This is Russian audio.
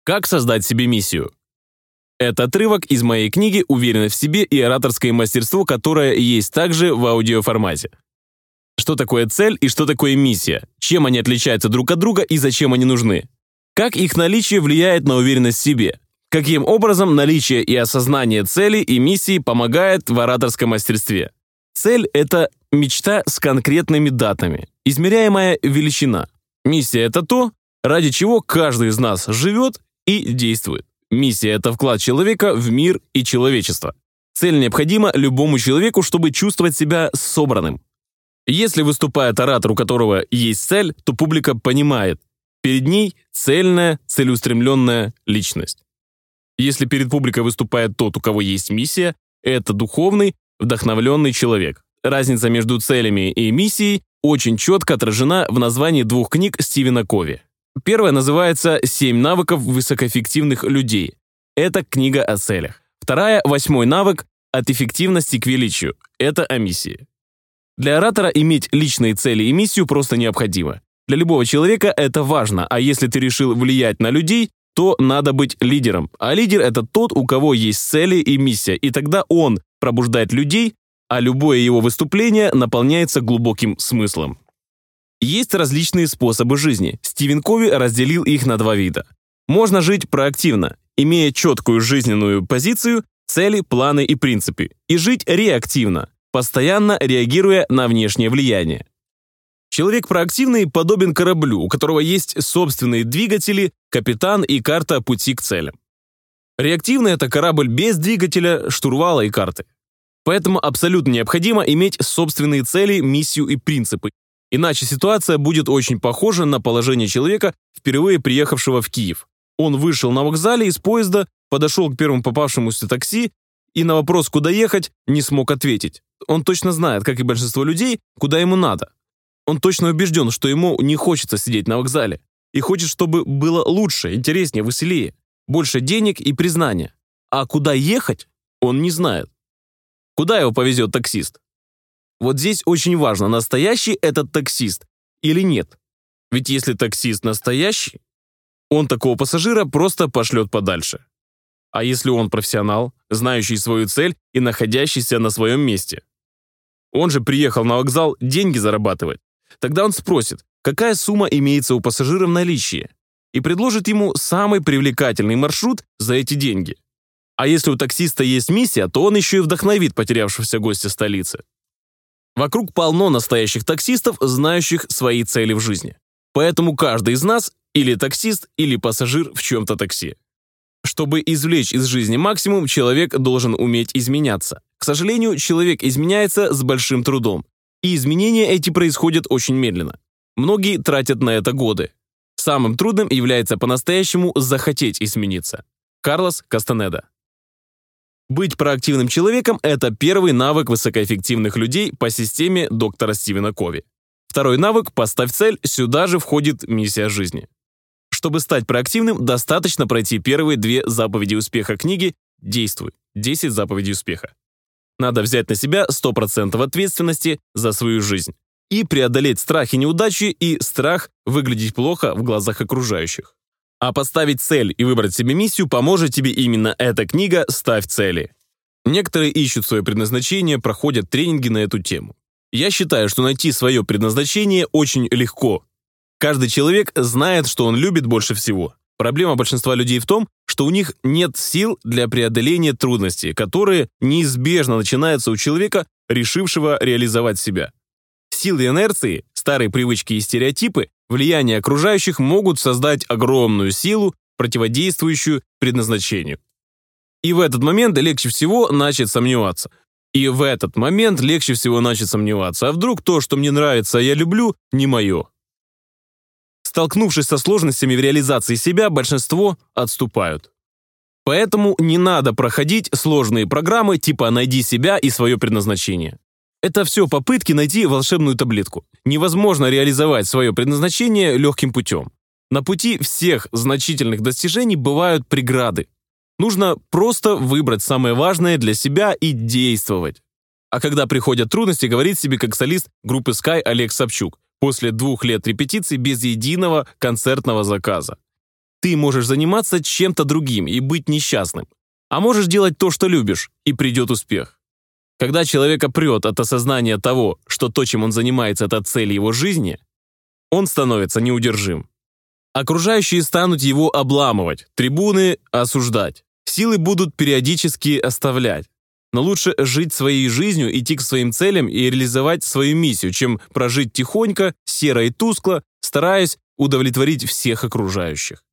Как создать себе миссию? Это отрывок из моей книги «Уверенность в себе и ораторское мастерство», которое есть также в аудиоформате. Что такое цель и что такое миссия? Чем они отличаются друг от друга и зачем они нужны? Как их наличие влияет на уверенность в себе? Каким образом наличие и осознание цели и миссии помогает в ораторском мастерстве? Цель – это мечта с конкретными датами, измеряемая величина. Миссия – это то, ради чего каждый из нас живет и действует. Миссия – это вклад человека в мир и человечество. Цель необходима любому человеку, чтобы чувствовать себя собранным. Если выступает оратор, у которого есть цель, то публика понимает, перед ней цельная, целеустремленная личность. Если перед публикой выступает тот, у кого есть миссия, это духовный, вдохновленный человек. Разница между целями и миссией очень четко отражена в названии двух книг Стивена Кови. Первая называется «7 навыков высокоэффективных людей». Это книга о целях. Вторая – 8-й навык от эффективности к величию. Это о миссии. Для оратора иметь личные цели и миссию просто необходимо. Для любого человека это важно, а если ты решил влиять на людей, то надо быть лидером. А лидер – это тот, у кого есть цели и миссия, и тогда он пробуждает людей, а любое его выступление наполняется глубоким смыслом. Есть различные способы жизни. Стивен Кови разделил их на два вида. Можно жить проактивно, имея четкую жизненную позицию, цели, планы и принципы, и жить реактивно, постоянно реагируя на внешнее влияние. Человек проактивный подобен кораблю, у которого есть собственные двигатели, капитан и карта пути к целям. Реактивный – это корабль без двигателя, штурвала и карты. Поэтому абсолютно необходимо иметь собственные цели, миссию и принципы. Иначе ситуация будет очень похожа на положение человека, впервые приехавшего в Киев. Он вышел на вокзале из поезда, подошел к первому попавшемуся такси и на вопрос, куда ехать, не смог ответить. Он точно знает, как и большинство людей, куда ему надо. Он точно убежден, что ему не хочется сидеть на вокзале и хочет, чтобы было лучше, интереснее, веселее, больше денег и признания. А куда ехать, он не знает. Куда его повезет таксист? Вот здесь очень важно, настоящий этот таксист или нет. Ведь если таксист настоящий, он такого пассажира просто пошлет подальше. А если он профессионал, знающий свою цель и находящийся на своем месте? Он же приехал на вокзал деньги зарабатывать. Тогда он спросит, какая сумма имеется у пассажира в наличии, и предложит ему самый привлекательный маршрут за эти деньги. А если у таксиста есть миссия, то он еще и вдохновит потерявшегося гостя столицы. Вокруг полно настоящих таксистов, знающих свои цели в жизни. Поэтому каждый из нас или таксист, или пассажир в чем-то такси. Чтобы извлечь из жизни максимум, человек должен уметь изменяться. К сожалению, человек изменяется с большим трудом. И изменения эти происходят очень медленно. Многие тратят на это годы. Самым трудным является по-настоящему захотеть измениться. Карлос Кастанеда. Быть проактивным человеком – это первый навык высокоэффективных людей по системе доктора Стивена Кови. Второй навык – поставь цель, сюда же входит миссия жизни. Чтобы стать проактивным, достаточно пройти первые 2 заповеди успеха книги «Действуй. 10 заповедей успеха». Надо взять на себя 100% ответственности за свою жизнь и преодолеть страх и неудачи и страх выглядеть плохо в глазах окружающих. А поставить цель и выбрать себе миссию поможет тебе именно эта книга «Ставь цели». Некоторые ищут свое предназначение, проходят тренинги на эту тему. Я считаю, что найти свое предназначение очень легко. Каждый человек знает, что он любит больше всего. Проблема большинства людей в том, что у них нет сил для преодоления трудностей, которые неизбежно начинаются у человека, решившего реализовать себя. Силы инерции, старые привычки и стереотипы, влияние окружающих могут создать огромную силу, противодействующую предназначению. И в этот момент легче всего начать сомневаться. А вдруг то, что мне нравится, я люблю, не мое? Столкнувшись со сложностями в реализации себя, большинство отступают. Поэтому не надо проходить сложные программы типа «Найди себя и свое предназначение». Это все попытки найти волшебную таблетку. Невозможно реализовать свое предназначение легким путем. На пути всех значительных достижений бывают преграды. Нужно просто выбрать самое важное для себя и действовать. А когда приходят трудности, говорит себе как солист группы Sky Олег Собчук после 2 лет репетиций без единого концертного заказа. Ты можешь заниматься чем-то другим и быть несчастным. А можешь делать то, что любишь, и придет успех. Когда человека прет от осознания того, что то, чем он занимается, это цель его жизни, он становится неудержим. Окружающие станут его обламывать, трибуны осуждать. Силы будут периодически оставлять. Но лучше жить своей жизнью, идти к своим целям и реализовать свою миссию, чем прожить тихонько, серо и тускло, стараясь удовлетворить всех окружающих.